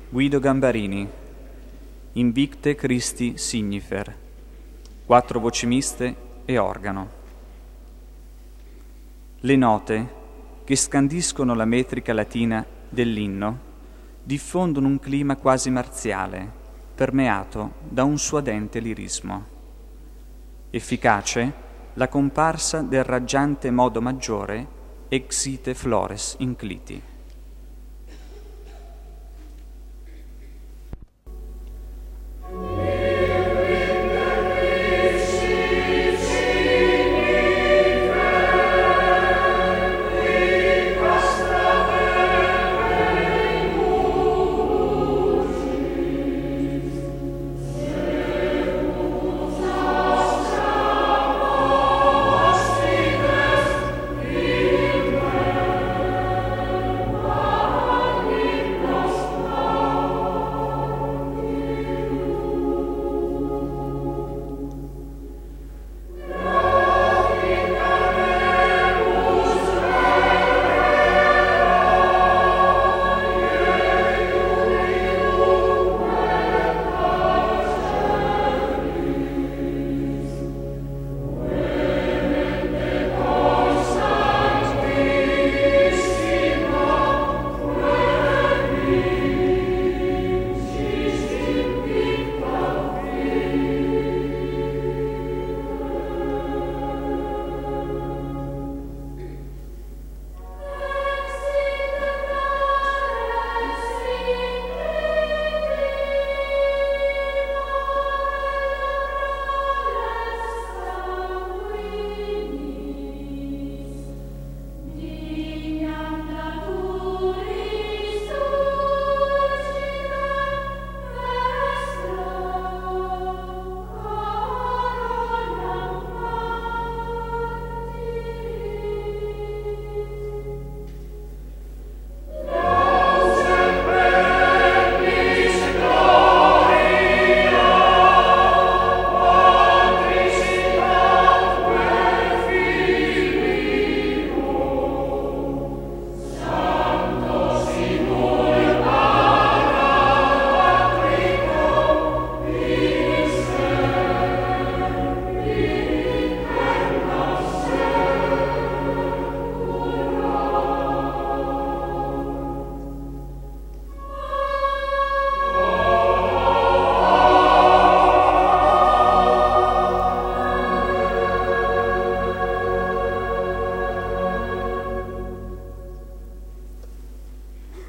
Guido Gambarini, Invicte Christi Signifer, 4 voci miste e organo. Le note, che scandiscono la metrica latina dell'inno, diffondono un clima quasi marziale, permeato da un suadente lirismo. Efficace la comparsa del raggiante modo maggiore exite flores incliti.